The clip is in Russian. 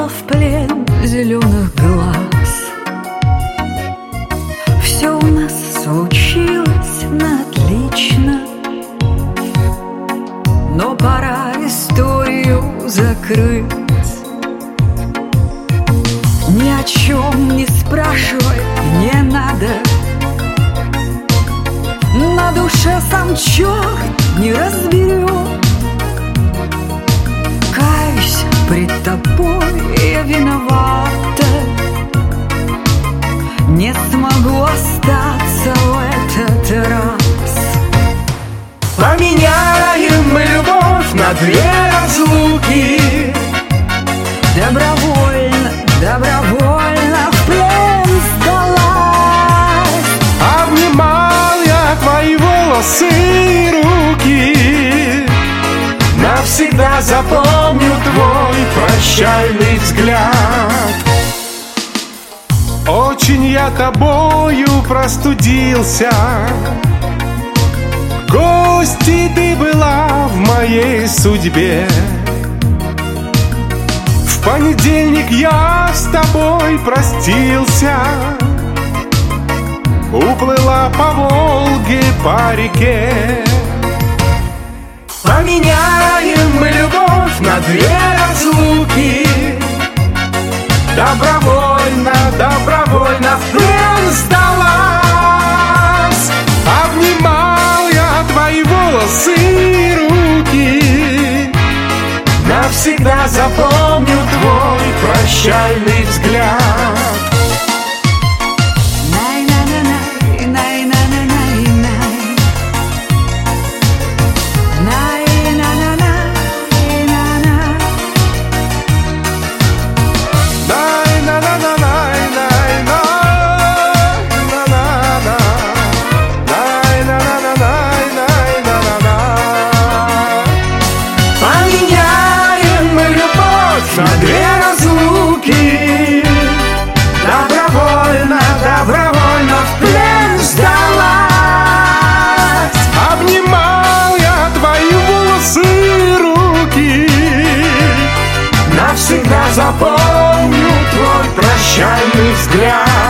взял в плен зеленых глаз. Все у нас случилось на отлично, но пора историю закрыть. Ни о чем не спрашивай, не надо. На душе сам черт не разберет. Каюсь пред тобой, я виновата. Не смогу остаться в этот раз. Поменяем мы любовь на две разлуки. Добровольно, добровольно в плен сдалась. Обнимал я твои волосы и руки. Навсегда запомню твой прощальный взгляд. Очень я тобою простудился. Гости ты была в моей судьбе. В понедельник я с тобой простился. Уплыла по Волге, по реке. Поменяем мы любовь на две разлуки. Добровольно, добровольно в плен сдалась. Обнимал я твои волосы и руки. Навсегда запомню твой прощальный взгляд. На две разлуки. Добровольно, добровольно в плен сдалась. Обнимал я твои волосы и руки. Навсегда запомню твой прощальный взгляд.